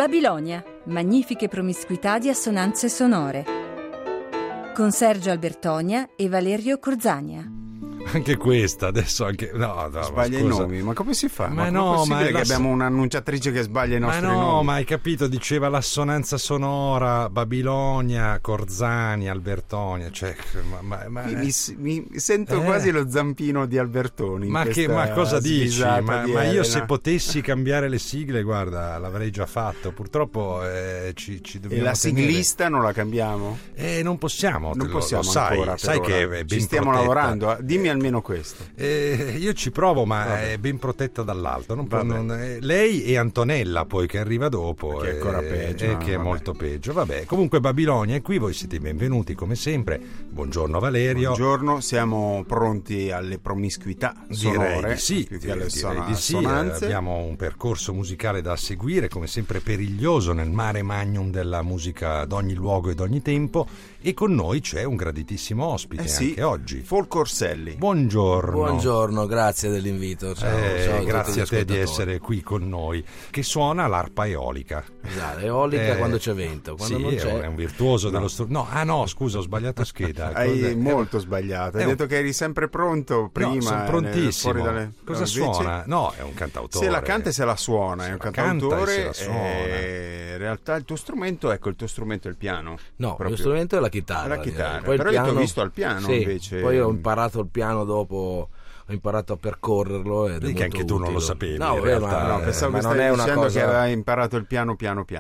Babilonia, magnifiche promiscuità di assonanze sonore. Con Sergio Albertonia e Valerio Corzania. Anche questa, adesso anche... No, sbaglia i nomi, ma come si fa? Ma come no, è possibile ma che abbiamo un'annunciatrice che sbaglia i nostri nomi? nomi? Ma hai capito, diceva l'assonanza sonora, Babilonia, Corzani, Albertonia, cioè... Mi sento quasi lo zampino di Albertoni. Ma cosa dici? Ma io se potessi cambiare le sigle, guarda, l'avrei già fatto. Purtroppo ci dobbiamo E la siglista non la cambiamo? Non possiamo, non possiamo lo sai, ancora, sai ora. Che è ben ci stiamo protetta. lavorando, dimmi almeno questo. Io ci provo, ma è ben protetta dall'alto. Lei e Antonella, poi che arriva dopo, che è ancora peggio, che è molto peggio. Vabbè, comunque Babilonia è qui, voi siete benvenuti come sempre. Buongiorno Valerio. Buongiorno, siamo pronti alle promiscuità sonore. Direi di sì. Abbiamo un percorso musicale da seguire, come sempre periglioso nel mare magnum della musica d'ogni luogo e d'ogni tempo, e con noi c'è un graditissimo ospite anche oggi. Folcorselli. Buongiorno, grazie dell'invito. Ciao grazie a te di essere qui con noi. Che suona l'arpa eolica. Eolica quando c'è vento, quando non c'è. È un virtuoso dello strumento. No, scusa, ho sbagliato scheda. Hai molto sbagliato. Hai detto che eri sempre pronto prima. No, sono prontissimo. Cosa invece... suona? No, è un cantautore. Se la canta e se la suona, è un cantautore. Se la suona. In realtà il tuo strumento è il piano. No, il mio strumento è la chitarra. Poi però io ti ho visto al piano, invece. Poi ho imparato il piano dopo. Ho imparato a percorrerlo ed che anche tu non lo sapevi. No, pensavo che stavi dicendo che aveva imparato il piano,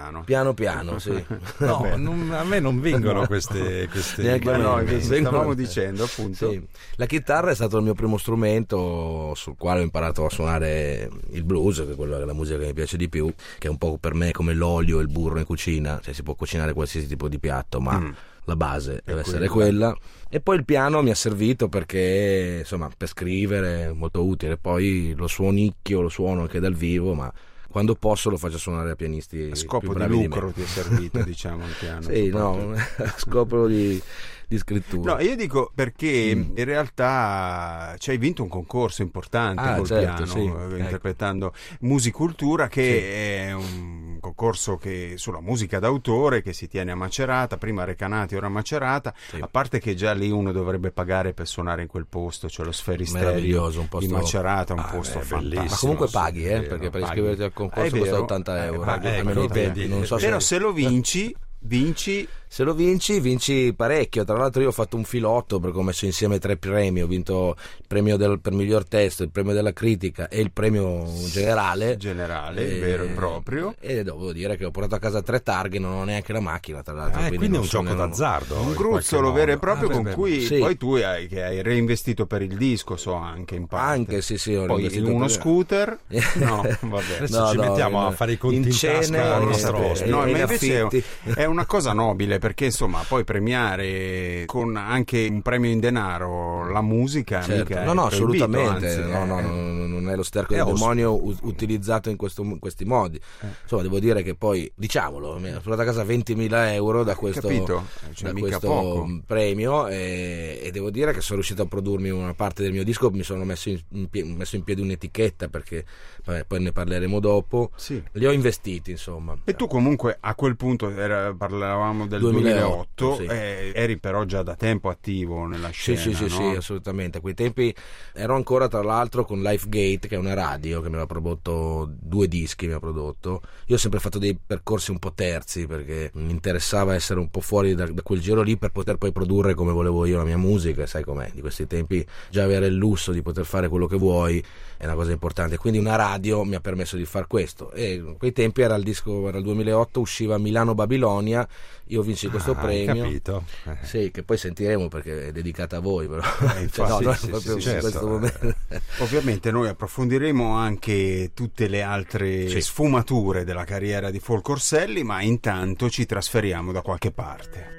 sì. No, a me non vengono queste stavamo dicendo appunto. Sì. La chitarra è stato il mio primo strumento sul quale ho imparato a suonare il blues, che è quella che è la musica che mi piace di più, che è un po' per me come l'olio e il burro in cucina, cioè si può cucinare qualsiasi tipo di piatto, ma la base deve essere quella. E poi il piano mi ha servito perché, insomma, per scrivere è molto utile. Poi lo suono anche dal vivo, ma quando posso lo faccio suonare a pianisti a scopo più bravi di lucro ti è servito, diciamo, il piano. Sì, no, a scopo di scrittura. No, io dico perché in realtà hai vinto un concorso importante col piano, interpretando Musicultura, che è un concorso sulla musica d'autore che si tiene a Macerata, prima Recanati, ora Macerata. A parte che già lì uno dovrebbe pagare per suonare in quel posto, cioè lo Sferisterio di Macerata, un posto fantastico. Ma comunque paghi, perché per iscriverti al concorso costa 80 euro. Non so però se lo vinci. Se lo vinci parecchio. Tra l'altro io ho fatto un filotto perché ho messo insieme 3 premi. Ho vinto il premio per miglior testo, il premio della critica e il premio generale vero e proprio. E devo dire che ho portato a casa 3 targhe, non ho neanche la macchina, tra l'altro. Quindi è un gioco d'azzardo, un gruzzolo vero e proprio con cui poi tu hai reinvestito per il disco, anche in parte. Anche sì, ho poi in uno scooter. No, vabbè. Adesso ci mettiamo a fare i conti in tasca al nostro ospite. No, ma invece è una cosa nobile, perché insomma poi premiare con anche un premio in denaro la musica mica no, assolutamente, anzi, non è lo sterco del demonio utilizzato in questi modi. Insomma, devo dire che poi, diciamolo, mi ha portato a casa 20.000 euro da questo premio, e devo dire che sono riuscito a produrmi una parte del mio disco. Mi sono messo in piedi un'etichetta, perché poi ne parleremo dopo. Li ho investiti, insomma. E tu comunque a quel punto parlavamo del 2008, eri però già da tempo attivo nella scena. Sì, assolutamente. A quei tempi ero ancora, tra l'altro, con Lifegate, che è una radio che mi aveva prodotto 2 dischi. Io ho sempre fatto dei percorsi un po' terzi, perché mi interessava essere un po' fuori da quel giro lì per poter poi produrre come volevo io la mia musica. Sai com'è, di questi tempi già avere il lusso di poter fare quello che vuoi è una cosa importante, quindi una radio mi ha permesso di far questo. E in quei tempi era il 2008, usciva Milano Babilonia, io vinsi questo premio. Capito. Sì, che poi sentiremo perché è dedicata a voi, però ovviamente noi approfondiremo anche tutte le altre sfumature della carriera di Folcorselli, ma intanto ci trasferiamo da qualche parte.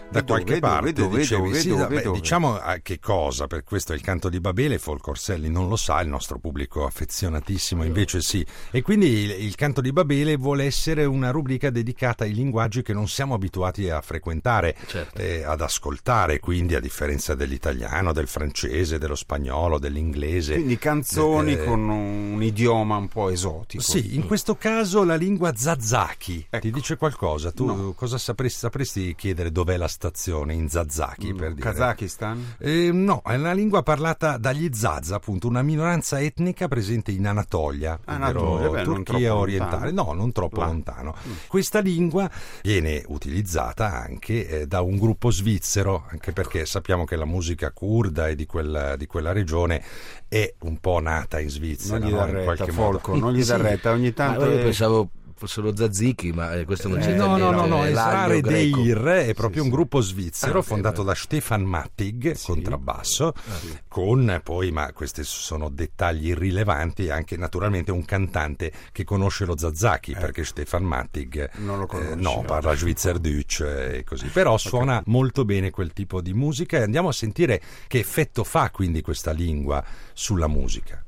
da qualche parte. Diciamo che cosa, per questo è il canto di Babele. Folcorselli non lo sa, il nostro pubblico affezionatissimo invece sì, e quindi il canto di Babele vuole essere una rubrica dedicata ai linguaggi che non siamo abituati a frequentare, certo. Ad ascoltare, quindi a differenza dell'italiano, del francese, dello spagnolo, dell'inglese, quindi canzoni con un idioma un po' esotico. Sì, in questo caso la lingua Zazaki, ecco. Ti dice qualcosa? Tu cosa sapresti chiedere dov'è la stazione in Zazaki, per dire? Kazakistan? No, è una lingua parlata dagli Zaza, appunto, una minoranza etnica presente in Anatolia, Turchia orientale. No, non troppo lontano. Questa lingua viene utilizzata anche da un gruppo svizzero, anche perché sappiamo che la musica curda e di quella regione è un po' nata in Svizzera. Non gli dà retta, Folco, non gli dà retta, ogni tanto. Io pensavo fossero Tzatziki, ma questo non c'è. No, Esrare Deir è proprio un gruppo svizzero fondato da Stefan Mattig, contrabbasso, con poi, ma questi sono dettagli irrilevanti, anche naturalmente un cantante che conosce lo Zazaki, perché Stefan Mattig non lo conosce, parla Schweizerdeutsch e così, però suona molto bene quel tipo di musica, e andiamo a sentire che effetto fa quindi questa lingua sulla musica.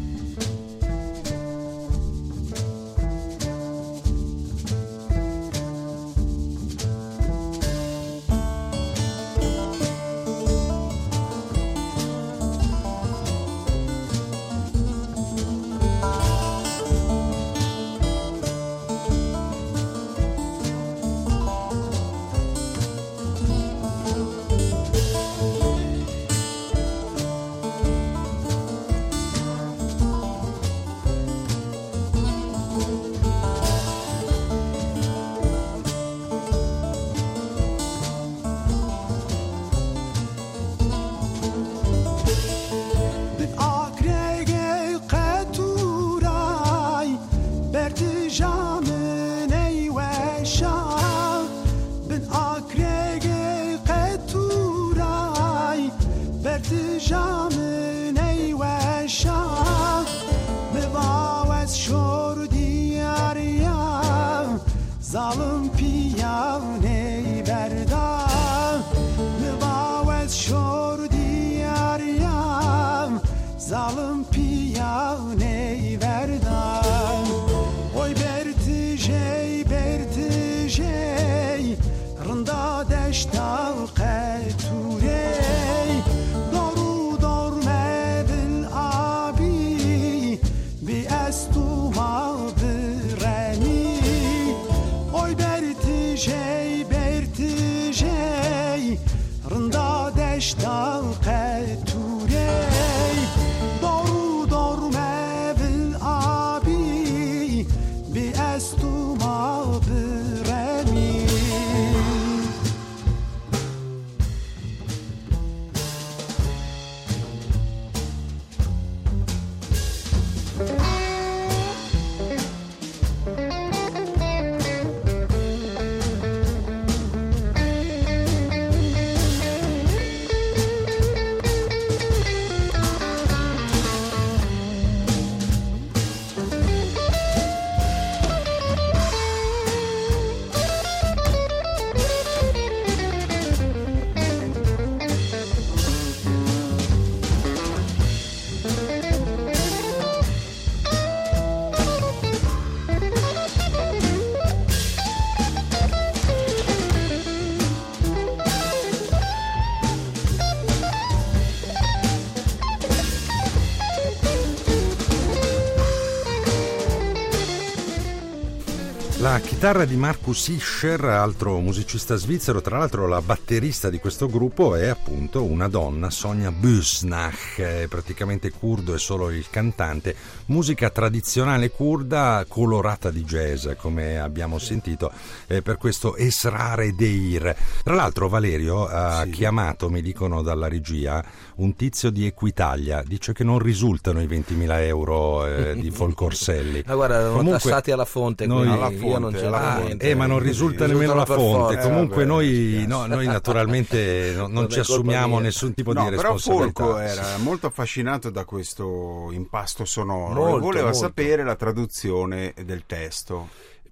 La chitarra di Markus Ischer, altro musicista svizzero, tra l'altro la batterista di questo gruppo è appunto una donna, Sonja Büsnach, è praticamente curdo, è solo il cantante, musica tradizionale curda colorata di jazz, come abbiamo sentito per questo Esrare Deir. Tra l'altro Valerio ha chiamato, mi dicono dalla regia, un tizio di Equitalia, dice che non risultano i 20.000 euro di Folcorselli. Ma guarda, erano tassati alla fonte, noi, alla fonte. Io non ce l'ho. Ma non risulta nemmeno la fonte. Comunque noi naturalmente non ci assumiamo nessun tipo di responsabilità. Però Folco era molto affascinato da questo impasto sonoro e voleva sapere la traduzione del testo.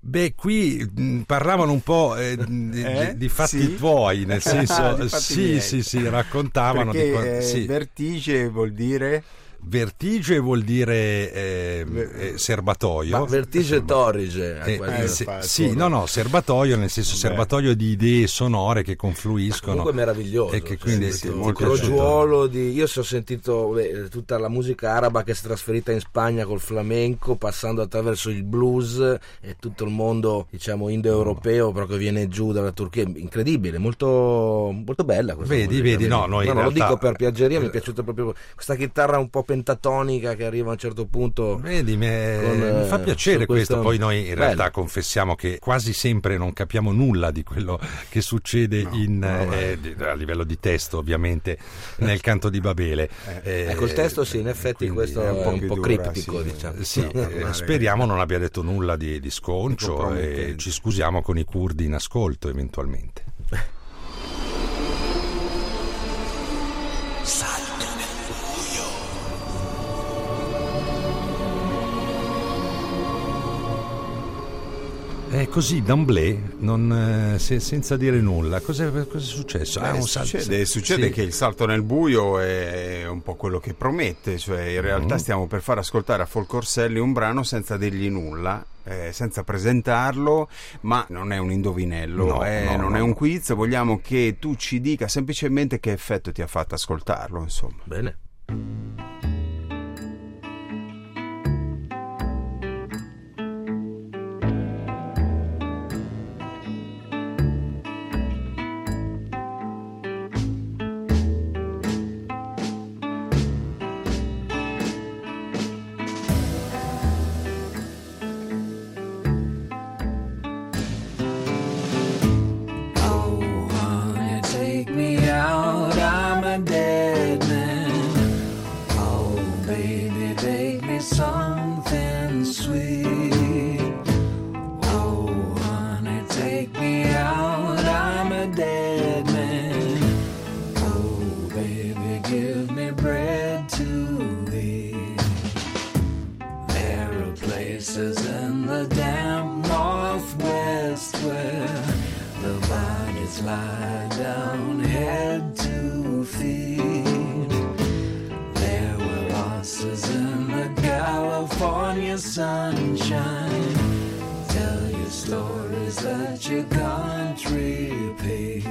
Beh, qui parlavano un po' di fatti tuoi, nel senso, sì, raccontavano. Perché vertige vuol dire... Vertige vuol dire serbatoio. Ma vertige torrige. Serbatoio nel senso serbatoio di idee sonore che confluiscono. Comunque meraviglioso. E che quindi un crogiuolo di... Io ho sentito tutta la musica araba che si è trasferita in Spagna col flamenco, passando attraverso il blues e tutto il mondo, diciamo, indoeuropeo, però che viene giù dalla Turchia. Incredibile, molto, molto bella questa musica. Vedi, no, noi non lo dico per piaggeria, mi è piaciuta proprio questa chitarra un po' pentatonica che arriva a un certo punto. Vedi, mi fa piacere questo. Poi noi in realtà confessiamo che quasi sempre non capiamo nulla di quello che succede a livello di testo, ovviamente, nel canto di Babele. Ecco, il testo in effetti questo è un po' criptico, diciamo. Speriamo non abbia detto nulla di sconcio e ci scusiamo con i curdi in ascolto eventualmente. È così d'emblée, senza dire nulla. Cosa è successo? Succede che il salto nel buio è un po' quello che promette, cioè in realtà stiamo per far ascoltare a Folcorselli un brano senza dirgli nulla, senza presentarlo, ma non è un indovinello, non è un quiz, vogliamo che tu ci dica semplicemente che effetto ti ha fatto ascoltarlo, insomma. Bene. Sunshine, tell you stories that you can't repeat.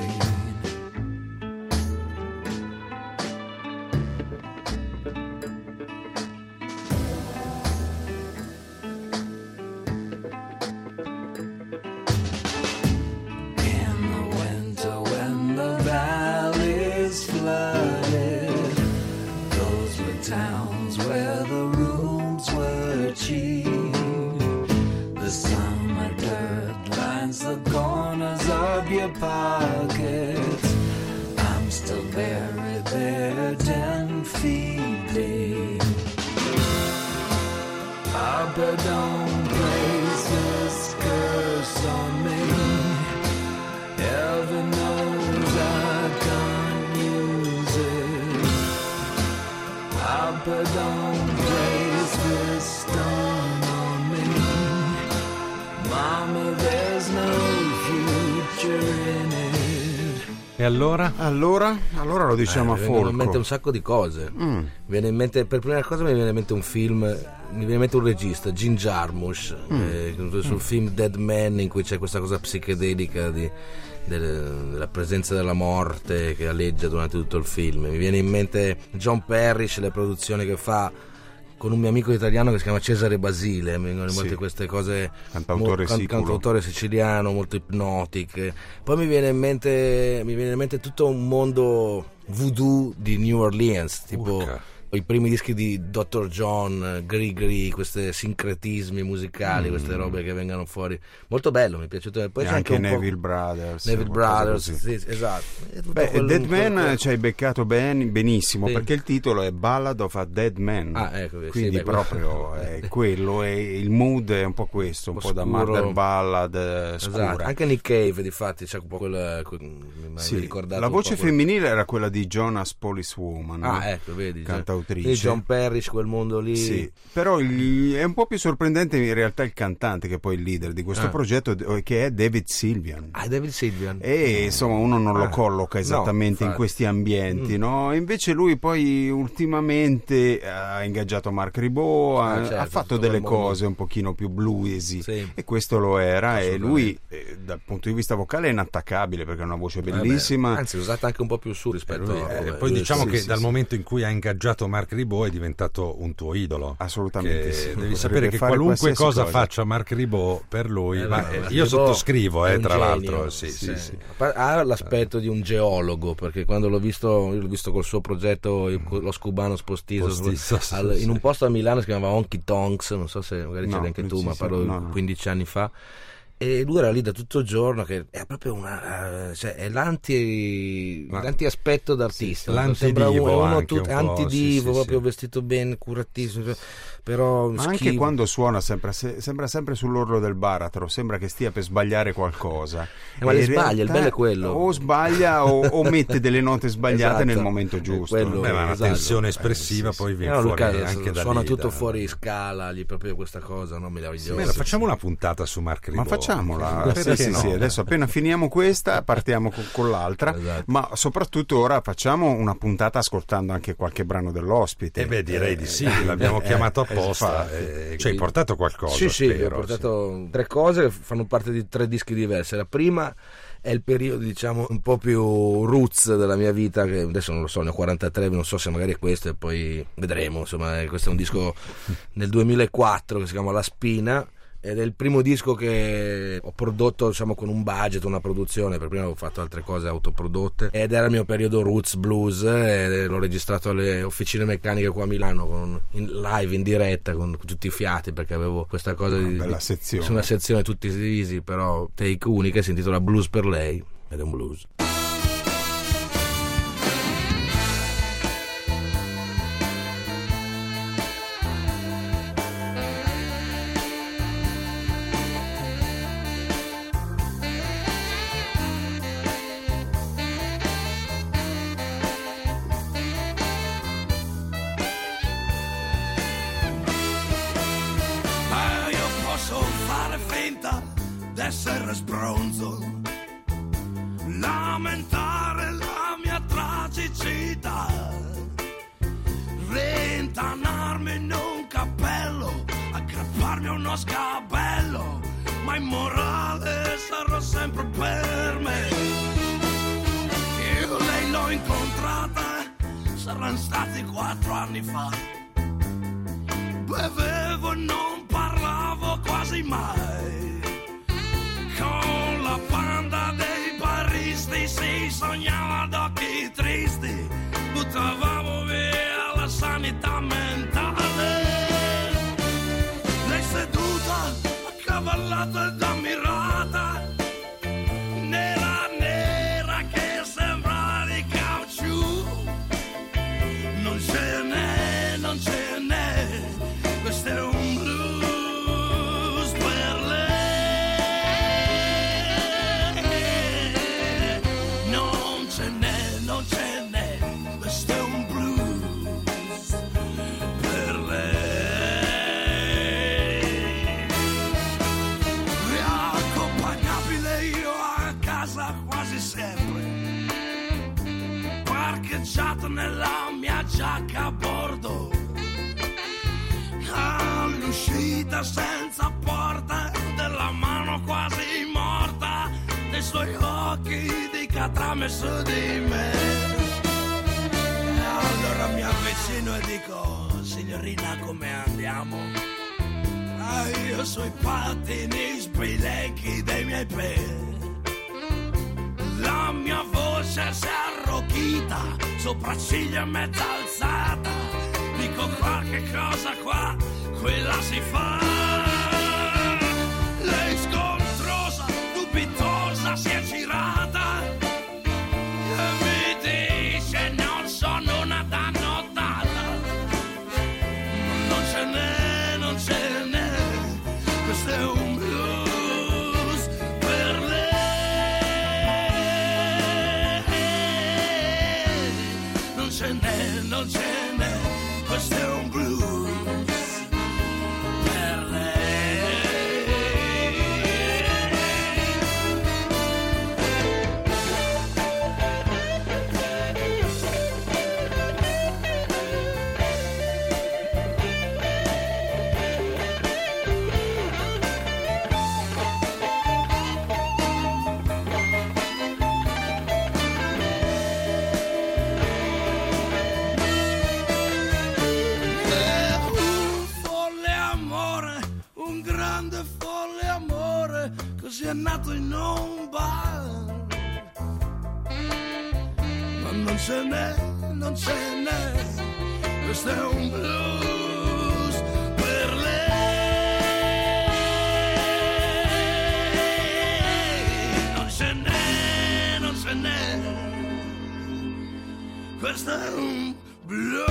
In the winter when the valley's flooded, those were towns where the rooms were cheap. The summer dirt lines the corners of your pockets. I'm still buried there 10 feet deep. Papa, don't place this curse on me. Heaven knows I can't use it. Papa, don't place this stone on me. Mama, there's no future in it. E allora? Allora lo diciamo a Folco. Mi viene in mente un sacco di cose. Mi viene in mente, per prima cosa mi viene in mente un film, mi viene in mente un regista, Jim Jarmusch, sul film Dead Man, in cui c'è questa cosa psichedelica della presenza della morte che aleggia durante tutto il film. Mi viene in mente John Parrish, le produzioni che fa con un mio amico italiano che si chiama Cesare Basile. Mi vengono in mente queste cose, cantautore siciliano, molto ipnotiche. Poi mi viene in mente tutto un mondo voodoo di New Orleans, tipo i primi dischi di Dr. John, Grigri, questi sincretismi musicali, queste robe che vengono fuori. Molto bello, mi è piaciuto. Poi e c'è anche Neville Brothers. Sì, esatto. Dead Man ci hai beccato benissimo, perché il titolo è Ballad of a Dead Man. Quindi proprio è quello, è il mood è un po' questo, un po' da murder ballad scura. Esatto. Anche Nick Cave, difatti, c'è un po' quella. La voce femminile era quella di Jonas Policewoman. Ecco, vedi. Cantautore autrice. E John Parrish, quel mondo lì. Sì, però è un po' più sorprendente in realtà il cantante, che è poi il leader di questo progetto, che è David Sylvian. David Sylvian. E insomma uno non lo colloca esattamente in questi ambienti, no? Invece lui poi ultimamente ha ingaggiato Marc Ribot, ha fatto delle cose un pochino più bluesy, e questo lo era, e lui dal punto di vista vocale è inattaccabile perché ha una voce bellissima, anzi usata anche un po' più su rispetto a poi diciamo che dal momento in cui ha ingaggiato Marc Ribot è diventato un tuo idolo. Assolutamente sì. Devi sapere che qualunque cosa faccia Marc Ribot per lui, io sottoscrivo tra l'altro ha l'aspetto di un geologo, perché quando l'ho visto col suo progetto lo Scubano Postizo in un posto a Milano si chiamava Honky Tonks, non so se magari c'eri anche tu, ma parlo 15 anni fa, e lui era lì da tutto il giorno, che è proprio è l'anti-aspetto d'artista, l'antidivo, antidivo, proprio vestito bene, curatissimo, però ma anche quando suona sembra sempre sull'orlo del baratro, sembra che stia per sbagliare qualcosa, ma le sbaglia, il bello è quello, o sbaglia o mette delle note sbagliate nel momento giusto, ma una tensione espressiva poi viene fuori anche da suona lì, tutto fuori scala, gli proprio questa cosa, no, meravigliosa. Facciamo una puntata su Marc Ribot, ma facciamola, sì, adesso appena finiamo questa partiamo con l'altra, ma soprattutto ora facciamo una puntata ascoltando anche qualche brano dell'ospite. Direi di sì, l'abbiamo chiamato apposta, ci hai portato qualcosa? Sì, ho portato 3 cose che fanno parte di 3 dischi diversi. La prima è il periodo, diciamo, un po' più roots della mia vita, che adesso non lo so, ne ho 43, non so se magari è questo, e poi vedremo, insomma. Questo è un disco nel 2004 che si chiama La Spina, ed è il primo disco che ho prodotto, diciamo, con un budget, una produzione, per prima avevo fatto altre cose autoprodotte, ed era il mio periodo roots blues, e l'ho registrato alle officine meccaniche qua a Milano, live in diretta con tutti i fiati, perché avevo questa cosa bella sezione, una sezione tutti divisi, però take unica, si intitola Blues per lei, ed è un blues. D'essere sbronzo, lamentare la mia tragicità, rintanarmi in un cappello, aggrapparmi a uno scabello, ma immorale sarò sempre per me. Io lei l'ho incontrata, saranno stati 4 anni fa, bevevo e non parlavo quasi mai. Con la banda dei baristi si sognava ad occhi tristi, buttavamo via la sanità mentale. Lei seduta, accavallata ed ammirata, nera nera che sembra di caucciù. Non ce n'è, questo è un blues per lei. Non ce n'è, questo è un blues per lei. Riaccompagnabile io a casa quasi sempre, parcheggiato nella mia giacca a bordo, all'uscita senza porta, della mano quasi morta, dei suoi occhi di catrame su di me. Allora mi avvicino e dico: signorina, come andiamo? Io sui pattini sbilenchi dei miei piedi, la mia voce si è arrochita, sopracciglia mezza alzata, dico qualche cosa qua, quella si fa. Lei scontrosa, dubitosa, si è girata e mi dice: non sono una dannotata. Non ce n'è, questo è un blues per lei. Non ce n'è, questo è un blues per lei. Così è nato in un bar, ma non se n'è, questo è un blues per lei, non se n'è, questo è un blues.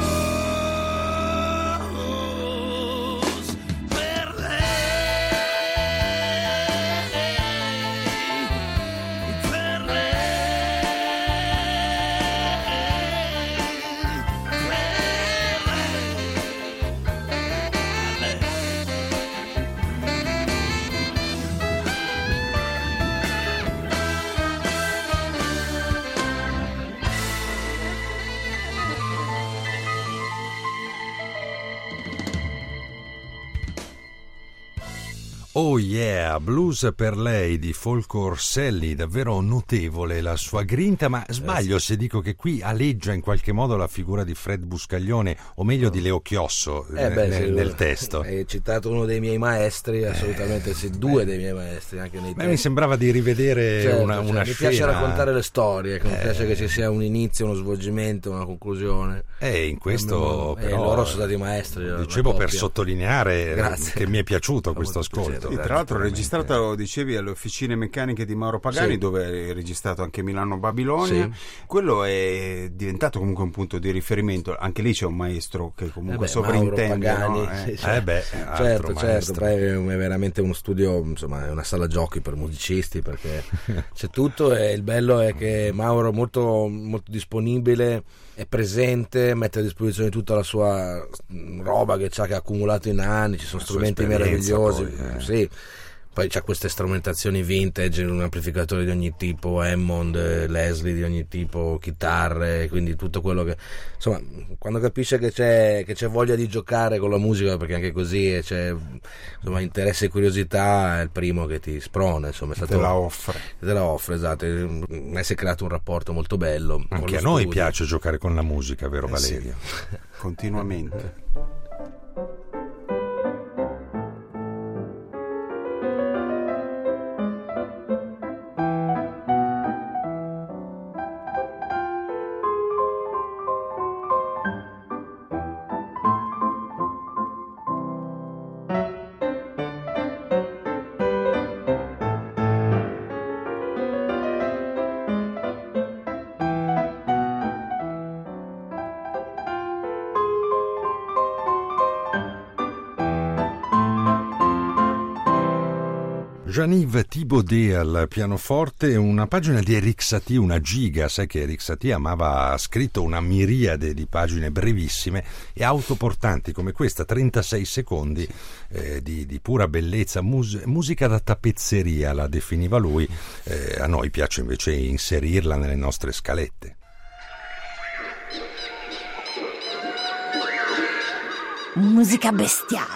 Oh yeah, Blues per lei di Folco Orselli, davvero notevole la sua grinta, ma sbaglio se dico che qui aleggia in qualche modo la figura di Fred Buscaglione, o meglio di Leo Chiosso nel testo. Hai citato uno dei miei maestri, assolutamente sì, due dei miei maestri anche nei testi. Mi sembrava di rivedere una mi scena. Mi piace raccontare le storie, mi piace che ci sia un inizio, uno svolgimento, una conclusione. In questo però, loro sono stati maestri. Dicevo per sottolineare che mi è piaciuto questo ascolto. Sì, tra l'altro registrato, dicevi, alle Officine Meccaniche di Mauro Pagani, dove hai registrato anche Milano Babilonia. Quello è diventato comunque un punto di riferimento. Anche lì c'è un maestro che comunque sovrintende. Mauro Pagani, certo, è veramente uno studio, insomma, è una sala giochi per musicisti, perché c'è tutto, e il bello è che Mauro è molto, molto disponibile, è presente, mette a disposizione tutta la sua roba che ha accumulato in anni, ci sono strumenti meravigliosi, sì. Poi c'ha queste strumentazioni vintage, un amplificatore di ogni tipo, Hammond, Leslie di ogni tipo, chitarre, quindi tutto quello che, insomma, quando capisce che c'è voglia di giocare con la musica, perché anche così c'è, insomma, interesse e curiosità, è il primo che ti sprona, insomma, te la offre, esatto. A me si è creato un rapporto molto bello. Anche a noi piace giocare con la musica, vero Valerio? Sì. Continuamente. Jean-Yves Thibaudet al pianoforte, una pagina di Erik Satie, una giga. Sai che Erik Satie ha scritto una miriade di pagine brevissime e autoportanti come questa, 36 secondi di pura bellezza, musica da tappezzeria la definiva lui. A noi piace invece inserirla nelle nostre scalette. Musica bestiale.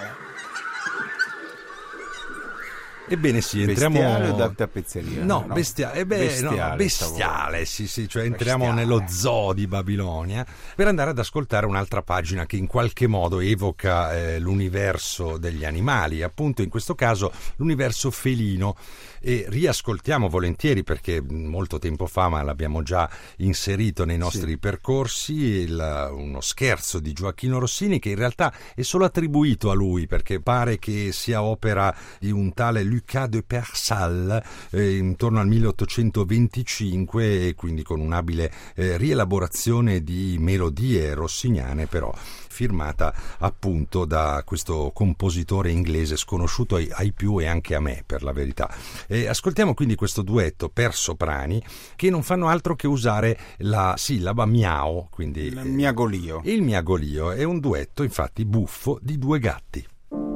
Ebbene sì, entriamo da tappezzeria. Bestiale, sì, cioè entriamo nello zoo di Babilonia per andare ad ascoltare un'altra pagina che in qualche modo evoca l'universo degli animali, appunto in questo caso l'universo felino, e riascoltiamo volentieri perché molto tempo fa, ma l'abbiamo già inserito nei nostri percorsi, uno scherzo di Gioacchino Rossini che in realtà è solo attribuito a lui, perché pare che sia opera di un tale Lucas de Persal intorno al 1825, e quindi con un'abile rielaborazione di melodie rossiniane, però firmata appunto da questo compositore inglese sconosciuto ai più e anche a me, per la verità. Ascoltiamo quindi questo duetto per soprani che non fanno altro che usare la sillaba miao, quindi il miagolio. Il miagolio è un duetto infatti buffo di due gatti.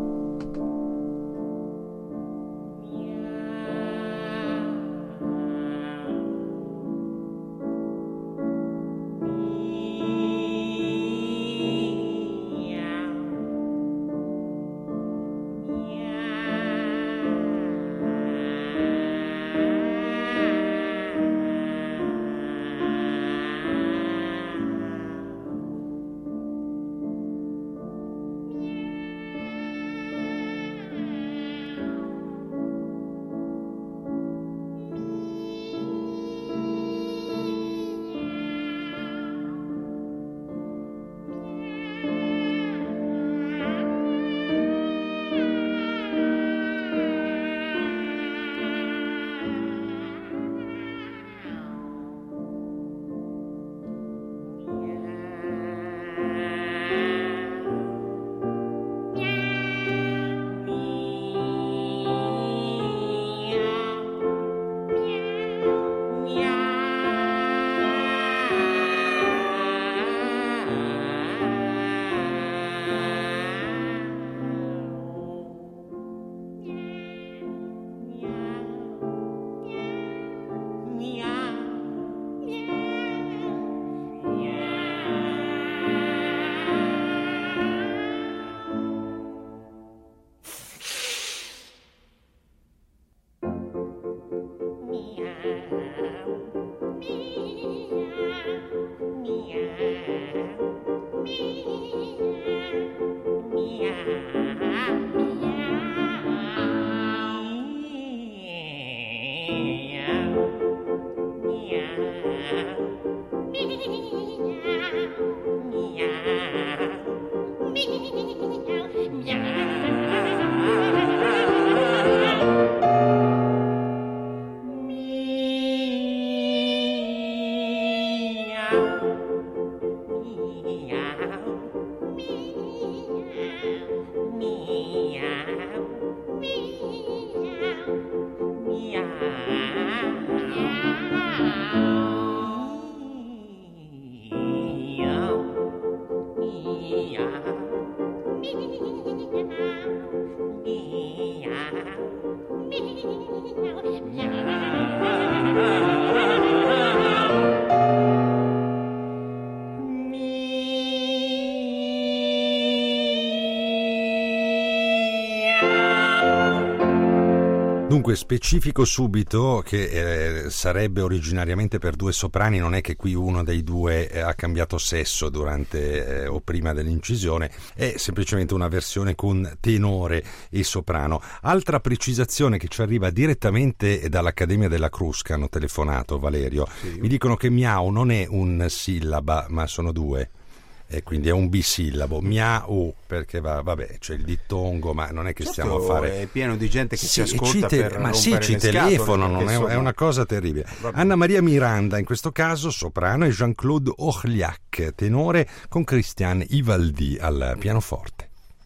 Dunque specifico subito che sarebbe originariamente per due soprani, non è che qui uno dei due ha cambiato sesso durante o prima dell'incisione, è semplicemente una versione con tenore e soprano. Altra precisazione che ci arriva direttamente dall'Accademia della Crusca, hanno telefonato, Valerio, sì. Mi dicono che miau non è un sillaba ma sono due. E quindi è un bisillabo, miau, perché vabbè, c'è il dittongo, ma non è che stiamo a fare. È pieno di gente che ci ascolta ma sì, ci telefonano, è una cosa terribile. Anna Maria Miranda, in questo caso soprano, e Jean-Claude Orliac, tenore, con Christian Ivaldi al pianoforte.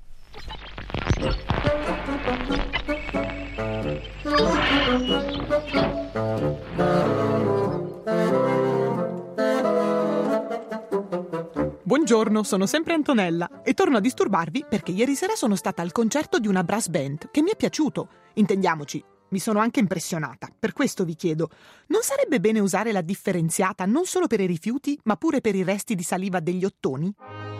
Buongiorno, sono sempre Antonella e torno a disturbarvi perché ieri sera sono stata al concerto di una brass band che mi è piaciuto. Intendiamoci, mi sono anche impressionata. Per questo vi chiedo, non sarebbe bene usare la differenziata non solo per i rifiuti, ma pure per i resti di saliva degli ottoni?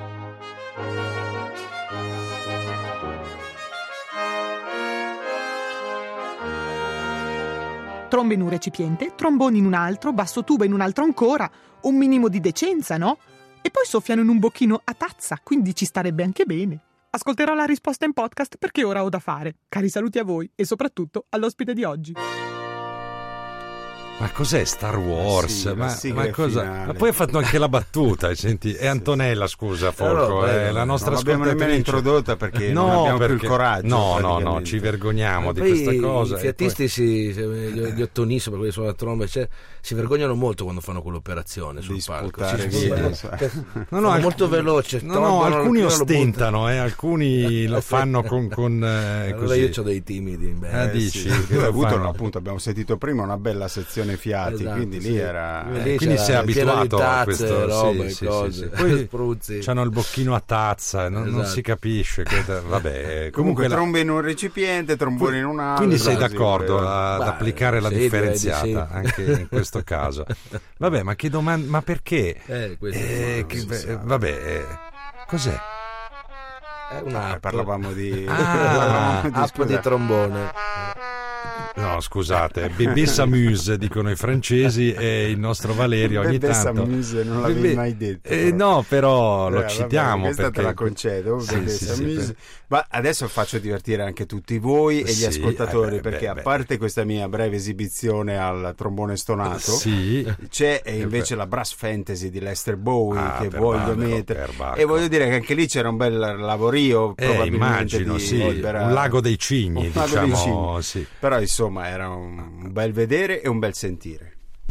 Trombe in un recipiente, tromboni in un altro, basso tuba in un altro ancora. Un minimo di decenza, no? E poi soffiano in un bocchino a tazza, quindi ci starebbe anche bene. Ascolterò la risposta in podcast perché ora ho da fare. Cari saluti a voi e soprattutto all'ospite di oggi. Ma cos'è Star Wars? Sì, ma cosa? Ma poi ha fatto anche la battuta, senti? È Antonella, scusa, Folco, è la nostra ascoltatrice. Non l'abbiamo nemmeno introdotta perché non abbiamo più il coraggio. No, ci vergogniamo di questa cosa. I fiatisti, gli ottonisti, per quelli sulla tromba, si vergognano molto quando fanno quell'operazione sul palco. No, molto veloce. Alcuni ostentano, alcuni lo fanno con allora io ho dei timidi. Dici? Appunto, abbiamo sentito prima una bella sezione fiati, esatto, quindi lì era quindi sei abituato tazze, a questo robe, cose. Poi c'hanno il bocchino a tazza, non si capisce. Vabbè, comunque trombe in un recipiente, trombone in un altro. Quindi sei d'accordo ad applicare la differenziata anche in questo caso? Vabbè, ma che domanda? Ma perché? Vabbè, cos'è? Parlavamo di app di trombone. No, scusate, Bébé s'amuse dicono i francesi, e il nostro Valerio ogni Bébé tanto s'amuse, non l'avevi mai detto. No, però lo citiamo, questa perché te la concedo. Sì. Ma adesso faccio divertire anche tutti voi e gli ascoltatori, perché a parte questa mia breve esibizione al trombone stonato, c'è invece la Brass Fantasy di Lester Bowie che voglio mettere, e voglio dire che anche lì c'era un bel lavorio, probabilmente immagino, un lago dei cigni, diciamo. Sì. Però insomma era un bel vedere e un bel sentire.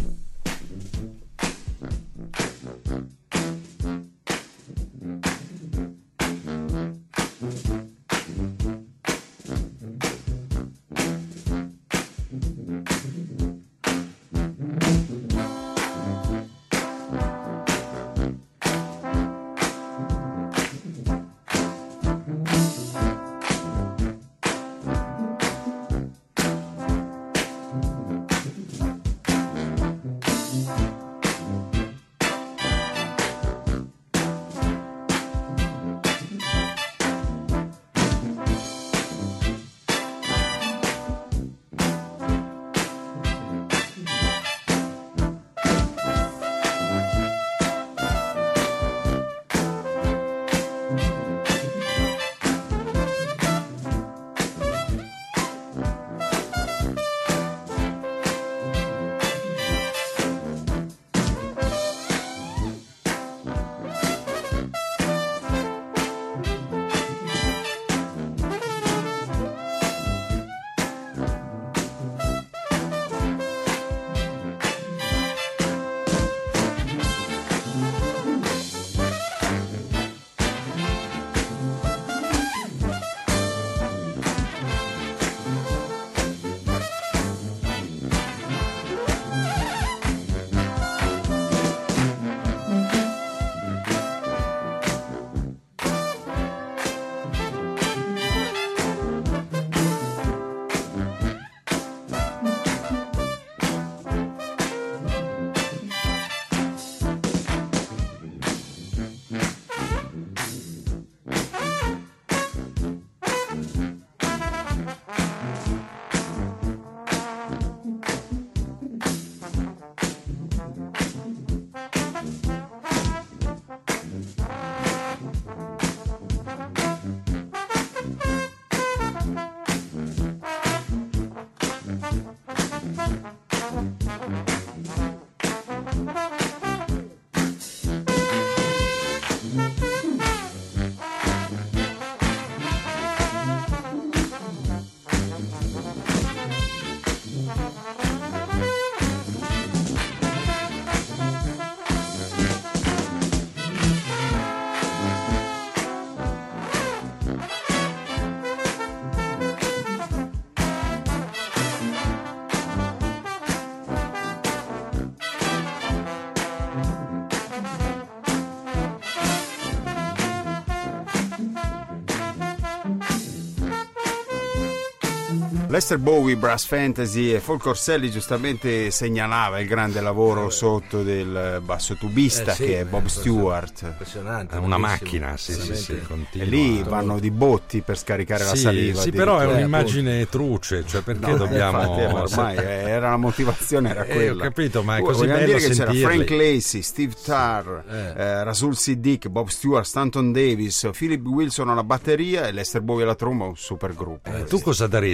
Lester Bowie, Brass Fantasy, e Folco Orselli giustamente segnalava il grande lavoro sotto del bassotubista che è Bob Stewart. Impressionante. È una macchina, sì, continua. E lì vanno di botti per scaricare la saliva. Sì, però è un'immagine truce, cioè perché dobbiamo... Infatti, ormai era la motivazione, era quella. Ho capito, ma è così bello dire che sentirli. C'era Frank Lacey, Steve Tarr, Rasul Siddiq, Bob Stewart, Stanton Davis, Philip Wilson alla batteria e Lester Bowie alla tromba, un super gruppo. Tu cosa daresti per avere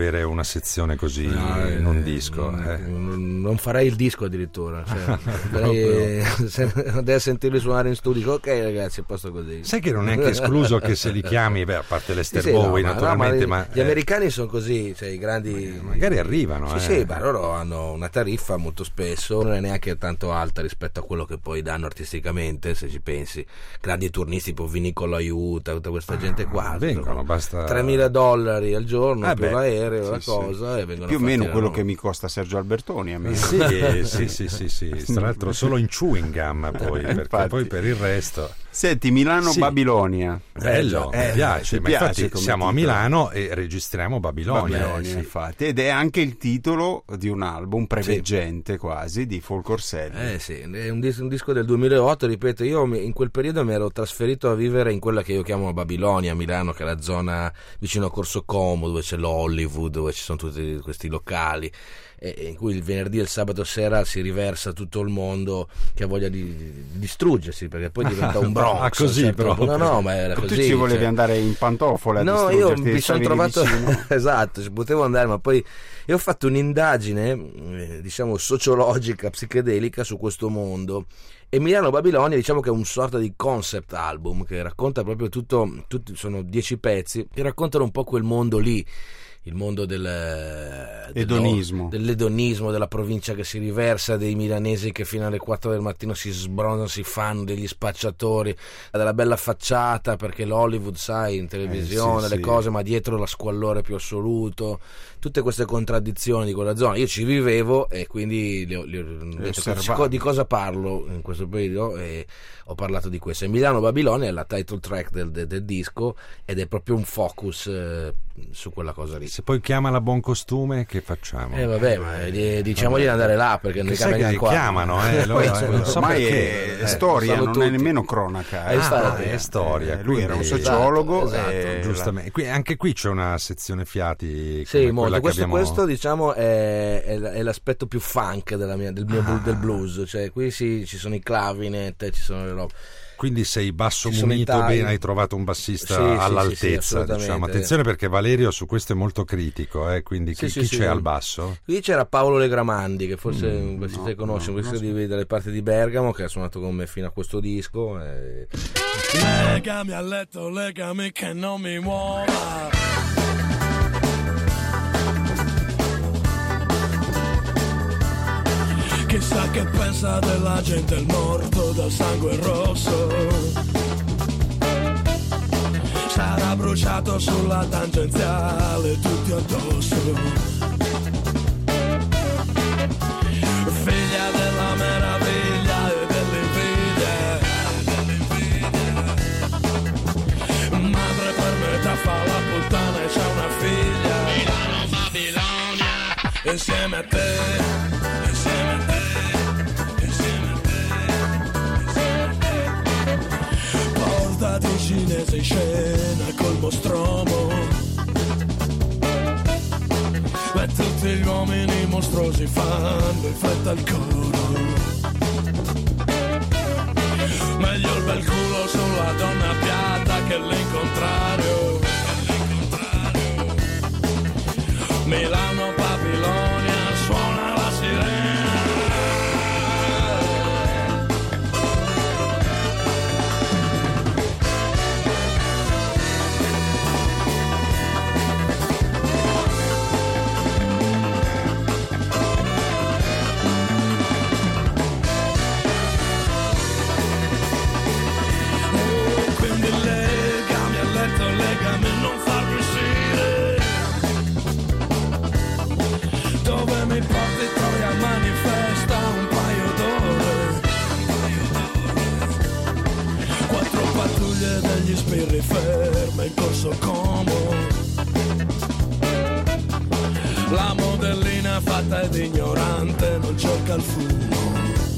avere una sezione così in un disco. Non farei il disco addirittura, deve sentirli suonare in studio. Ok ragazzi, a posto così. Sai che non è anche escluso che se li chiami, a parte Lester Bowie naturalmente, ma gli americani sono così, cioè i grandi magari arrivano. Sì, ma loro hanno una tariffa molto spesso non è neanche tanto alta rispetto a quello che poi danno artisticamente, se ci pensi. Grandi turnisti tipo Vinicolo Aiuta, tutta questa gente qua vengono, basta $3.000 al giorno più l'aereo, cosa e vengono più o meno quello che mi costa Sergio Albertoni a me. Sì. Tra l'altro solo in chewing gum poi, perché poi per il resto. Senti, Milano-Babilonia. Bello, mi piace. Ma infatti siamo a Milano e registriamo Babilonia. Infatti, ed è anche il titolo di un album preveggente quasi di Folk Orselli. Sì, è un disco del 2008, ripeto, io in quel periodo mi ero trasferito a vivere in quella che io chiamo Babilonia a Milano, che è la zona vicino a Corso Como, dove c'è l'Hollywood, dove ci sono tutti questi locali, in cui il venerdì e il sabato sera si riversa tutto il mondo che ha voglia di distruggersi, perché poi diventa un Bronx. Così proprio. No, ma era così. Tu ci volevi andare in pantofole a distruggerti? Io mi sono trovato esatto, ci potevo andare, ma poi io ho fatto un'indagine diciamo sociologica, psichedelica su questo mondo, e Milano Babilonia diciamo che è un sorta di concept album che racconta proprio tutto, sono 10 pezzi che raccontano un po' quel mondo lì, il mondo dell'edonismo, della provincia che si riversa, dei milanesi che fino alle 4 del mattino si sbronzano, si fanno degli spacciatori, della bella facciata perché l'Hollywood, sai, in televisione le cose, ma dietro la squallore più assoluto, tutte queste contraddizioni di quella zona. Io ci vivevo e quindi ho detto di cosa parlo in questo periodo, e ho parlato di questo. E Milano Babilonia è la title track del disco ed è proprio un focus su quella cosa lì. Se poi chiama la Buon Costume, che facciamo? Vabbè, ma diciamogli di andare là, perché noi chiamano, non so ormai perché è storia, non è nemmeno cronaca. È storia. Lui era un sociologo, esatto, giustamente. Anche qui c'è una sezione fiati. Sì, molto. Questo diciamo è l'aspetto più funk del blues, cioè qui ci sono i clavinet, ci sono le robe. Quindi sei basso munito, bene, hai trovato un bassista all'altezza, diciamo. Attenzione perché Valerio su questo è molto critico, quindi chi c'è al basso? Qui c'era Paolo Legramandi, che forse un bassista conosce, un bassista dalle parti di Bergamo, che ha suonato con me fino a questo disco. Legami a letto, legami che non mi muova. Chissà che pensa della gente, il morto dal sangue rosso sarà bruciato sulla tangenziale tutti addosso. Figlia della meraviglia e dell'invidia, madre per metà fa la puttana e c'ha una figlia. Milano Babilonia insieme a te. Portati cinese in scena col mostromo e tutti gli uomini mostruosi fanno in fretta al coro. Meglio il bel culo sulla donna piatta che l'incontrario. Milano Babilonia suona la sirena. Legami, non farmi uscire. Dove mi porti Troia manifesta un paio d'ore. 4 pattuglie degli spirri ferme in Corso Como. La modellina fatta ed ignorante non cerca il fumo.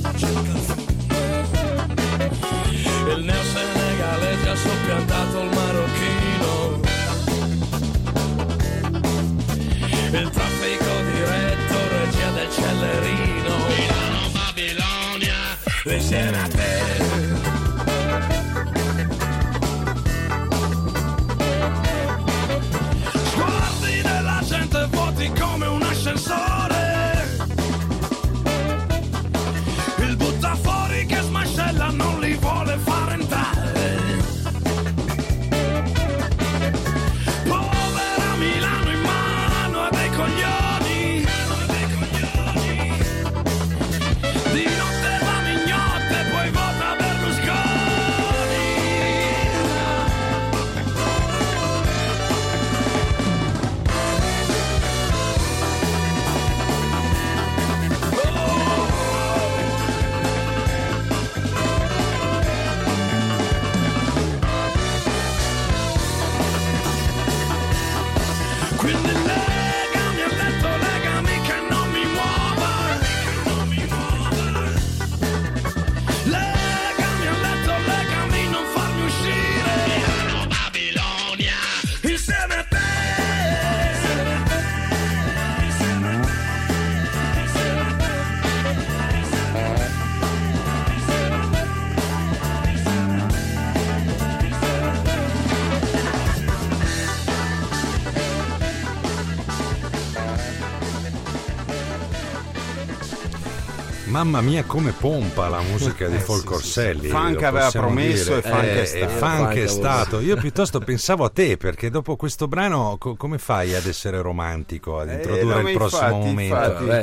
Il neosenegalese ha soppiantato il marocchino. Il traffico diretto, regia del Cellerino. Milano Babilonia insieme a te. Sguardi della gente vita non li vuole far entrare. Povera Milano in mano a dei coglioni, di notte va mignotte, poi vota Berlusconi. Quindi legami al letto, legami che non mi muova. Legami al letto, legami non farmi uscire. Milano, Babilonia, insieme a te. Mamma mia, come pompa la musica di Folcorselli. Funk aveva promesso dire. E funk è stato. Funk è stato. Io piuttosto pensavo a te, perché dopo questo brano come fai ad essere romantico, ad introdurre il prossimo momento?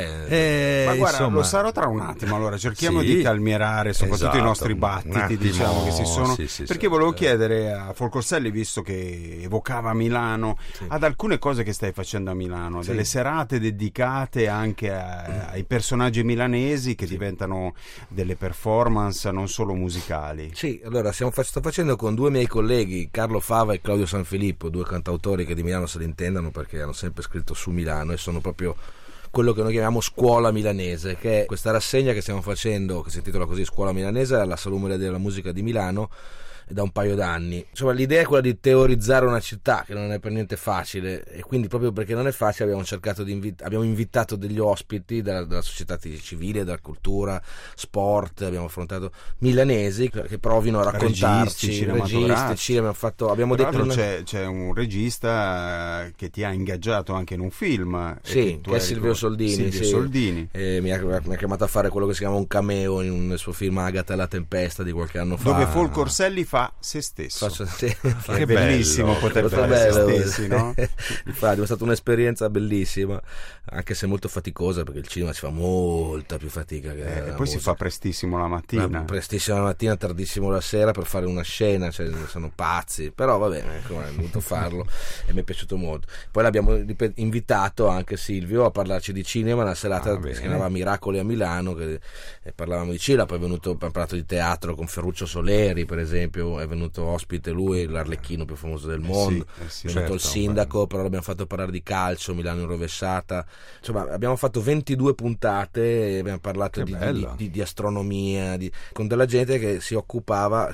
Ma guarda, insomma, lo sarò tra un attimo. Allora cerchiamo di calmierare soprattutto i nostri battiti, diciamo, che si sono. Perché volevo chiedere a Folcorselli, visto che evocava Milano, ad alcune cose che stai facendo a Milano, delle serate dedicate anche ai personaggi milanesi che diventano delle performance non solo musicali. Sì, allora sto facendo con due miei colleghi, Carlo Fava e Claudio Sanfilippo, due cantautori che di Milano se ne intendano perché hanno sempre scritto su Milano e sono proprio quello che noi chiamiamo Scuola Milanese, che è questa rassegna che stiamo facendo, che si intitola così Scuola Milanese, alla Salume della Musica di Milano, da un paio d'anni. Insomma, l'idea è quella di teorizzare una città, che non è per niente facile, e quindi proprio perché non è facile abbiamo invitato degli ospiti dalla società civile, dalla cultura, sport, abbiamo affrontato milanesi che provino a raccontarci, registi, abbiamo detto c'è un regista che ti ha ingaggiato anche in un film, che è Silvio Soldini. Soldini. Mi ha chiamato a fare quello che si chiama un cameo in un suo film Agata e la tempesta di qualche anno fa, dove Folcorselli fa se stesso. Che è bellissimo poter fare se stessi, no? Infatti è stata un'esperienza bellissima, anche se molto faticosa, perché il cinema si fa molta più fatica che poi si fa prestissimo la mattina, tardissimo la sera per fare una scena, cioè sono pazzi, però va bene, è dovuto farlo e mi è piaciuto molto. Poi l'abbiamo invitato anche Silvio a parlarci di cinema, una serata che si chiamava Miracoli a Milano, che parlavamo di cinema. Poi abbiamo parlato di teatro con Ferruccio Soleri, per esempio, è venuto ospite lui, l'Arlecchino più famoso del mondo, è venuto il sindaco, però l'abbiamo fatto parlare di calcio, Milano in rovesciata. Insomma, abbiamo fatto 22 puntate, abbiamo parlato di astronomia, con della gente che si occupa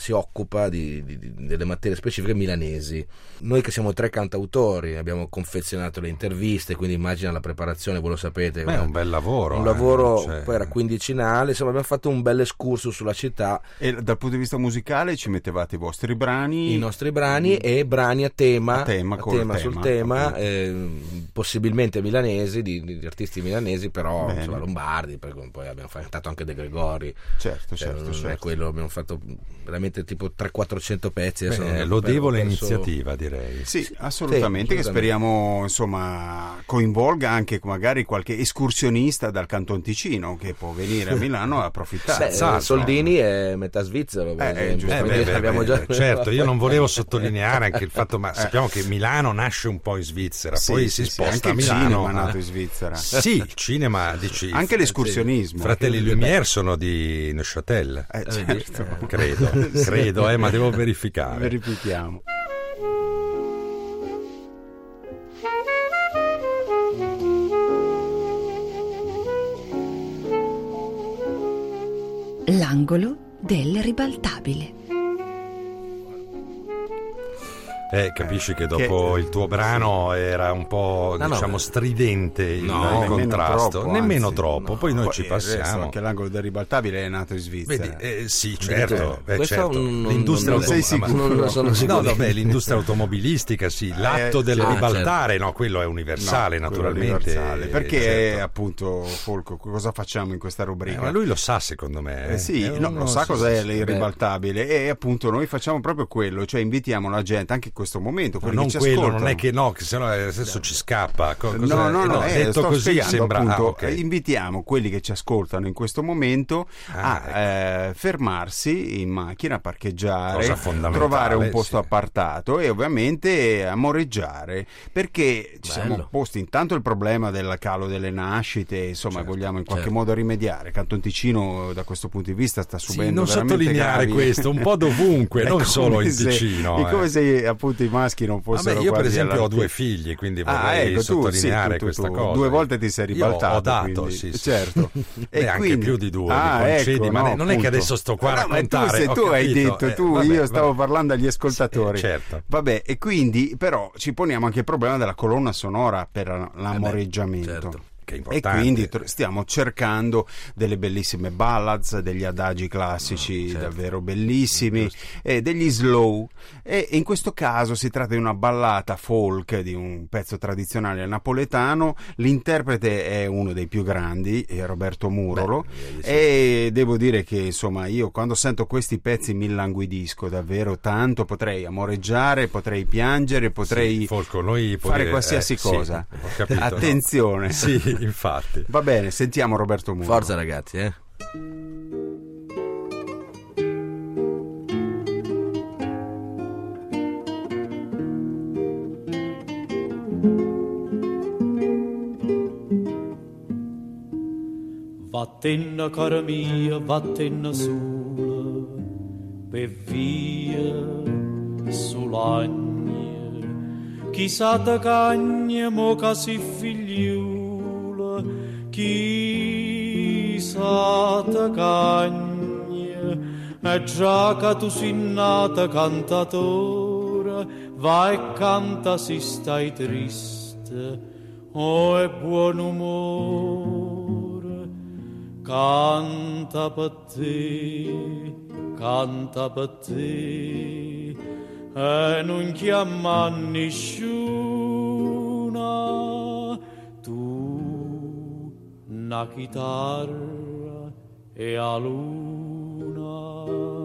delle materie specifiche milanesi. Noi che siamo 3 cantautori abbiamo confezionato le interviste, quindi immagina la preparazione, voi lo sapete. È un bel lavoro. Poi era quindicinale, insomma abbiamo fatto un bel escursus sulla città. E dal punto di vista musicale ci mettevate i vostri brani, i nostri brani e brani a tema sul tema, possibilmente milanesi, di artisti milanesi, però insomma, lombardi, poi abbiamo cantato anche De Gregori, certo. È quello, abbiamo fatto veramente tipo 300-400 pezzi. Lodevole iniziativa, direi. Sì, assolutamente, che speriamo insomma coinvolga anche magari qualche escursionista dal Canton Ticino che può venire a Milano a approfittare. Soldini è metà svizzero, abbiamo già... Certo, io non volevo sottolineare anche il fatto, ma sappiamo che Milano nasce un po' in Svizzera, poi si sposta a Milano. Il cinema è nato in Svizzera. Sì, il cinema, dici, anche l'escursionismo. Fratelli Lumière sono di Neuchâtel, certo. credo, ma devo verificare. Verifichiamo. L'angolo del ribaltabile. Capisci che dopo il tuo brano era un po' stridente il contrasto, nemmeno troppo, poi noi ci passiamo. Anche l'angolo del ribaltabile è nato in Svizzera. Vedi, sì, certo, l'industria l'industria automobilistica, sì, l'atto del ribaltare, quello è universale, naturalmente. Universale, perché appunto, Folco, cosa facciamo in questa rubrica? Ma lui lo sa, secondo me. Lo sa cos'è il ribaltabile, e appunto noi facciamo proprio quello, cioè invitiamo la gente anche in questo momento, quelli che ci ascoltano. Non è che che sennò adesso ci scappa. Detto così sembra appunto, invitiamo quelli che ci ascoltano in questo momento a fermarsi in macchina, parcheggiare, trovare un posto appartato e ovviamente amoreggiare, perché ci siamo posti intanto il problema del calo delle nascite, insomma, vogliamo in qualche modo rimediare. Canton Ticino da questo punto di vista sta subendo non sottolineare questo un po' dovunque, non solo in Ticino. È come se appunto i maschi non fossero io per esempio ho 2 figli, quindi vorrei sottolineare questa cosa. 2 volte ti sei ribaltato. Io ho dato, quindi, certo. E anche più di 2, concedi, ma non è che adesso sto qua a raccontare. Tu hai detto, io stavo parlando agli ascoltatori. Certo. Vabbè, e quindi però ci poniamo anche il problema della colonna sonora per l'amoreggiamento. Certo. E quindi stiamo cercando delle bellissime ballads, degli adagi classici davvero bellissimi, degli slow, e in questo caso si tratta di una ballata folk di un pezzo tradizionale napoletano. L'interprete è uno dei più grandi, è Roberto Murolo, e devo dire che insomma io quando sento questi pezzi mi languidisco davvero tanto, potrei amoreggiare, potrei piangere, potrei fare qualsiasi cosa. Ho capito, attenzione. Sì, infatti. Va bene, sentiamo Roberto Muro. Forza ragazzi, Vattene cara mia, vattene sola, per via sull'agna, chissà te cagna, mo che si figliula, chissà te cagna, e già che tu sei nata cantatora, vai e canta se stai triste, è buon umore. Canta per te, e non chiama nessuno, tu una chitarra e a luna.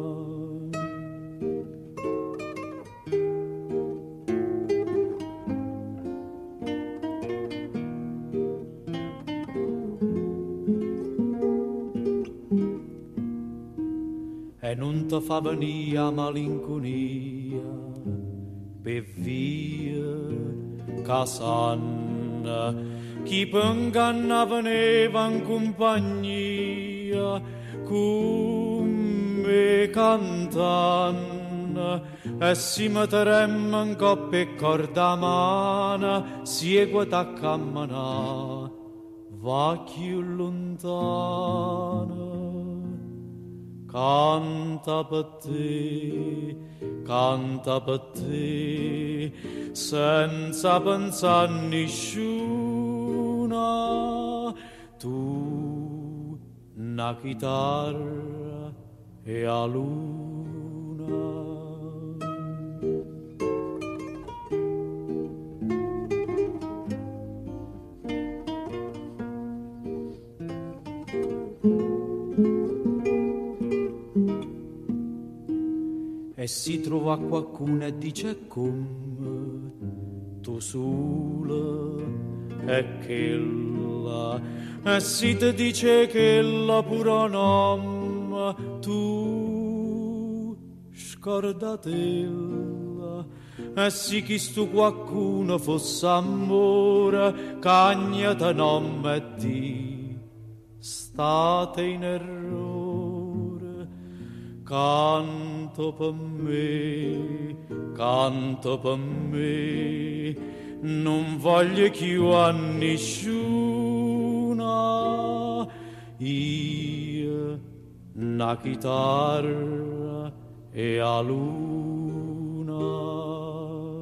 E non ti fa venire a malinconia per via casanna, chi penganna veneva in compagnia come cantanna, e si metteremmo in coppia e corda mana, seguita a camminare va più lontana. Canta per te, senza pensare a nessuno, tu una chitarra e a luna. E si trova qualcuno e dice come tu sola e quella, e si ti dice che la pura nome tu scordatella, e si chi stu qualcuno fosse amore, cagnata nome e di state in errore. Canto per me, non voglio più a nessuno, io una chitarra e a luna.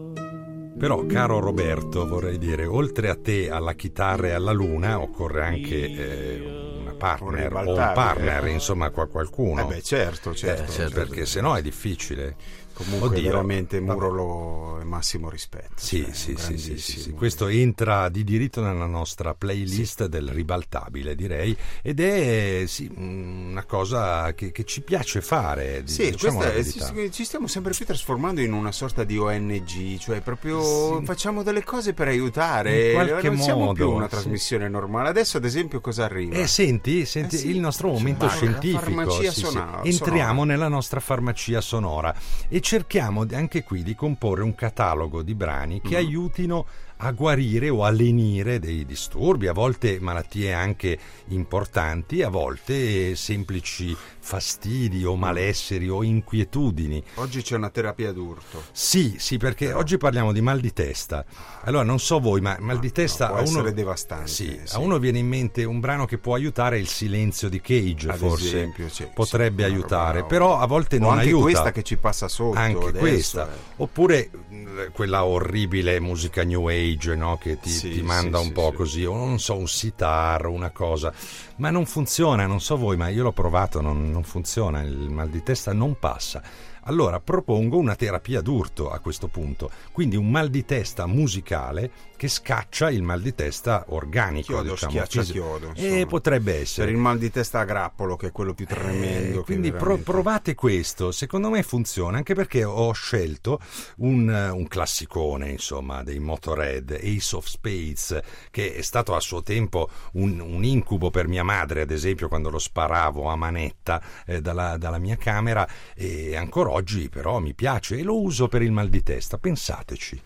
Però, caro Roberto, vorrei dire, oltre a te, alla chitarra e alla luna, occorre anche una partner o un partner, insomma, qualcuno. Certo. Perché sennò è difficile. Comunque veramente Murolo e massimo rispetto. Sì. Questo entra di diritto nella nostra playlist del ribaltabile, direi, ed è una cosa che ci piace fare. Diciamo ci stiamo sempre più trasformando in una sorta di ONG, cioè proprio facciamo delle cose per aiutare. Non siamo più una trasmissione normale. Adesso, ad esempio, cosa arriva? Senti il nostro momento scientifico. Entriamo nella nostra farmacia sonora e cerchiamo anche qui di comporre un catalogo di brani che aiutino a guarire o a lenire dei disturbi, a volte malattie anche importanti, a volte semplici fastidi o malesseri o inquietudini. Oggi c'è una terapia d'urto. Sì, perché oggi parliamo di mal di testa. Allora, non so voi, ma mal di testa può essere devastante. Sì, a uno viene in mente un brano che può aiutare, Il silenzio di Cage, ad forse esempio, potrebbe aiutare, però a volte non aiuta. Anche questa che ci passa sotto. Anche adesso, questa. Oppure quella orribile musica new age, no? Che ti manda un po' così, o non so, un sitar, una cosa, ma non funziona. Non so voi, ma io l'ho provato, non funziona, il mal di testa non passa. Allora propongo una terapia d'urto a questo punto, quindi un mal di testa musicale che scaccia il mal di testa organico, chiodo, e potrebbe essere per il mal di testa a grappolo, che è quello più tremendo. Quindi provate questo, secondo me funziona, anche perché ho scelto un classicone, insomma, dei Motorhead, Ace of Spades, che è stato a suo tempo un incubo per mia madre, ad esempio, quando lo sparavo a manetta dalla mia camera, e ancora oggi però mi piace e lo uso per il mal di testa, pensateci.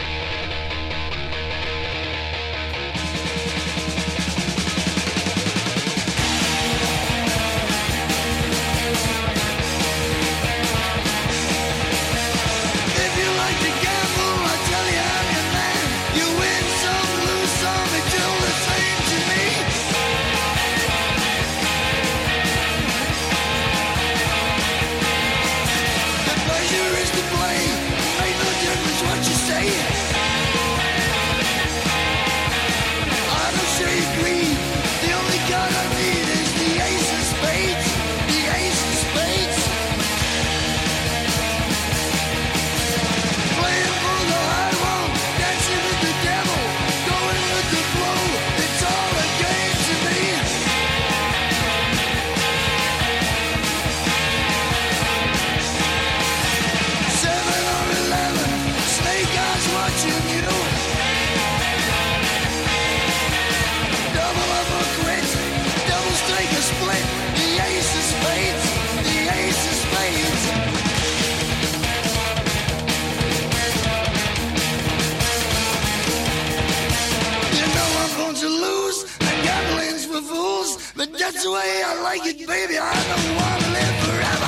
That's the way I like it, baby. I don't want to live forever.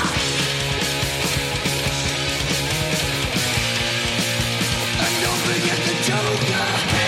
And don't forget the Joker.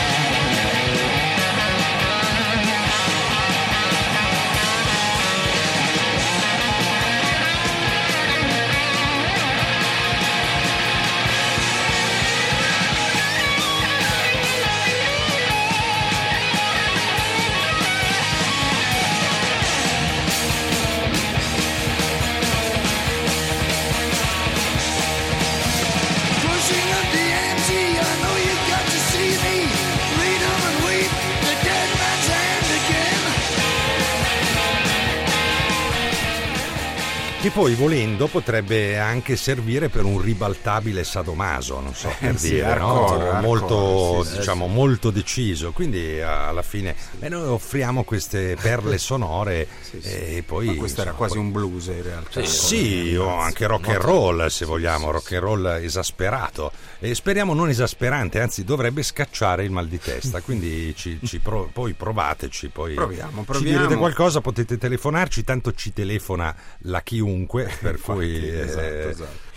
Che poi, volendo, potrebbe anche servire per un ribaltabile sadomaso, non so, per dire, no? Molto, diciamo, molto deciso. Quindi alla fine noi offriamo queste perle sonore e poi. Ma questo era quasi un blues in realtà. Sì, o anche rock and roll, se vogliamo, rock and roll esasperato. E speriamo non esasperante, anzi dovrebbe scacciare il mal di testa. Quindi poi provateci, poi proviamo. Ci direte qualcosa, potete telefonarci, tanto ci telefona la chiunque, per cui esatto.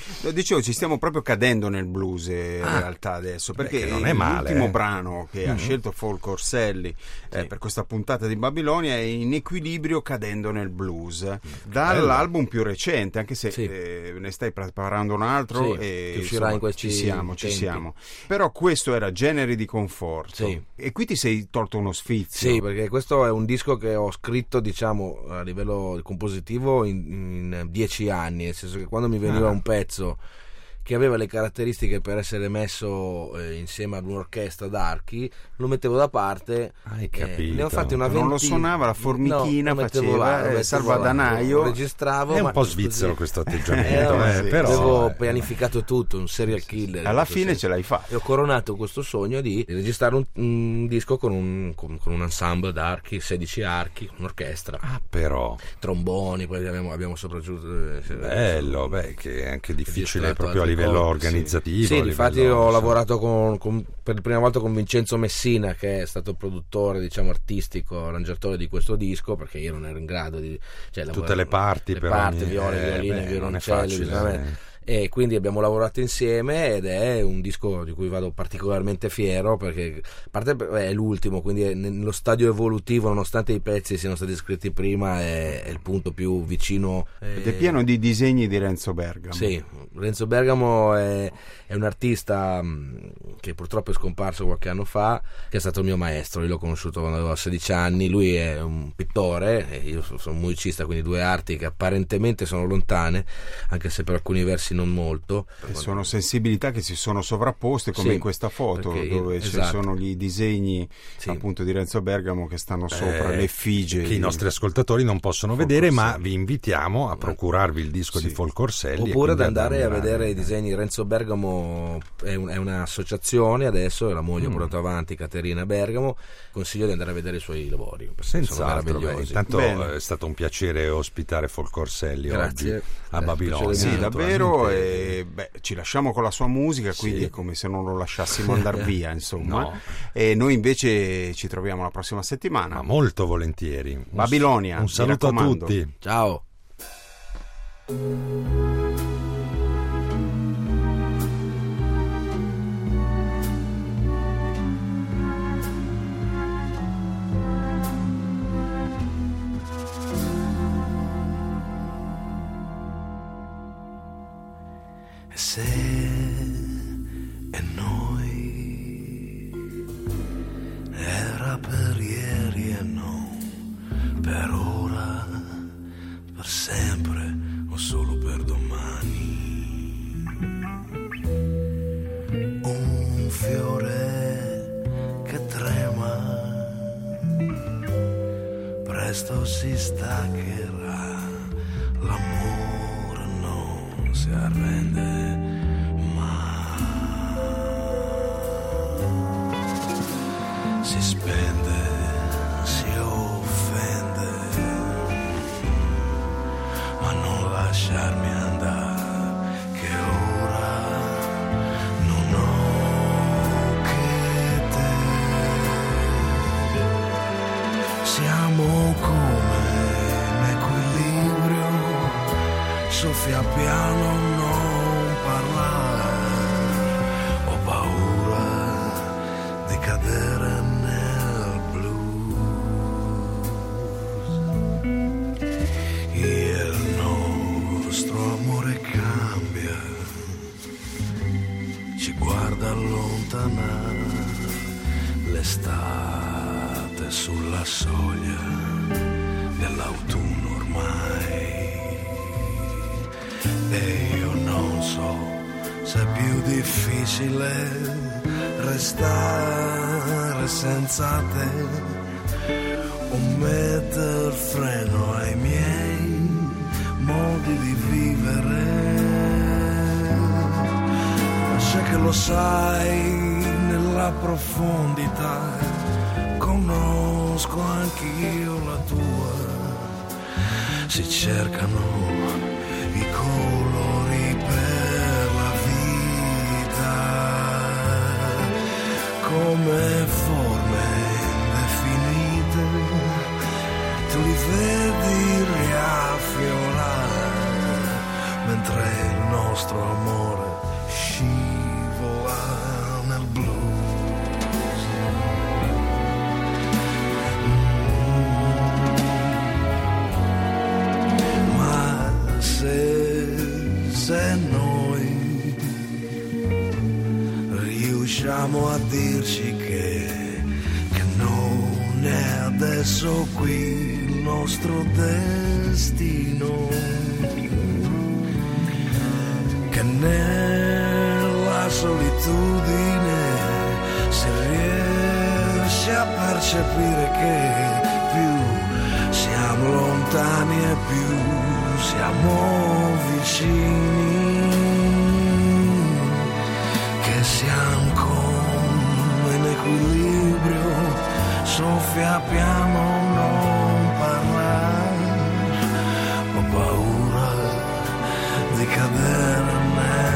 Dicevo, ci stiamo proprio cadendo nel blues in realtà adesso, perché non è male, l'ultimo brano che ha scelto Folk Orselli per questa puntata di Babilonia è in equilibrio cadendo nel blues, dall'album più recente, anche se ne stai preparando un altro e uscirà in questi ci siamo. Però questo era Generi di conforto, e qui ti sei tolto uno sfizio. Sì, perché questo è un disco che ho scritto, diciamo, a livello compositivo in 10 anni, nel senso che quando mi veniva un pezzo che aveva le caratteristiche per essere messo insieme ad un'orchestra d'archi, lo mettevo da parte. Hai capito? Ne ho fatti una ventina. Non lo suonava, la formichina faceva, Salvadanaio. Registravo. È un po' svizzero questo atteggiamento, però avevo pianificato tutto, un serial killer. Alla fine ce l'hai fatto. E ho coronato questo sogno di registrare un disco con un ensemble d'archi, 16 archi, un'orchestra. Però tromboni, poi abbiamo soprattutto bello, che è anche difficile proprio a livello organizzativo. Sì, infatti ho lavorato per la prima volta con Vincenzo Messina, che è stato il produttore, diciamo, artistico, arrangiatore di questo disco, perché io non ero in grado di tutte le parti, violini, violoncelli, e quindi abbiamo lavorato insieme ed è un disco di cui vado particolarmente fiero, perché a parte è l'ultimo, quindi è nello stadio evolutivo, nonostante i pezzi siano stati scritti prima, è il punto più vicino. Ed è pieno di disegni di Renzo Bergamo. Sì, Renzo Bergamo è un artista che purtroppo è scomparso qualche anno fa, che è stato il mio maestro. Io l'ho conosciuto quando avevo 16 anni. Lui è un pittore e io sono un musicista, quindi due arti che apparentemente sono lontane, anche se per alcuni versi non molto. E sono sensibilità che si sono sovrapposte, come in questa foto, dove ci sono gli disegni appunto di Renzo Bergamo che stanno sopra l'effigie che i nostri ascoltatori non possono vedere, ma vi invitiamo a procurarvi il disco di Folk Orselli, oppure ad andare a vedere i disegni. Renzo Bergamo è un'associazione adesso, e la moglie ha portato avanti, Caterina Bergamo. Consiglio di andare a vedere i suoi lavori, sono meravigliosi. Intanto è stato un piacere ospitare Folk Orselli oggi a Babilonia. Sì, davvero. E ci lasciamo con la sua musica, quindi è come se non lo lasciassimo andare via, insomma. E noi invece ci troviamo la prossima settimana. Ma molto volentieri. Babilonia, un saluto a tutti. Ciao. Se e noi era per ieri e non per ora, per sempre o solo per domani. Un fiore che trema, presto si staccherà, l'amore non si arrende. Si spende, si offende, ma non lasciarmi andare, che ora non ho che te. Siamo come in equilibrio, soffia piano, non parlare, ho paura di cadere nel blues. Il nostro amore cambia, ci guarda allontanare, l'estate sulla soglia dell'autunno ormai. E io non so se è più difficile restare senza te o metter freno ai miei modi di vivere. Ma sai che lo sai, nella profondità conosco anch'io la tua. Si cercano i colori per la vita come forme indefinite, tu li vedi riaffiorare mentre il nostro amore scivola nel blues. Ma se noi riusciamo a dirci che non è adesso qui il nostro destino, che nella solitudine si riesce a percepire che più siamo lontani e più siamo vicini, che siamo come in equilibrio, soffia piano, non parlare, ho paura di cadere nel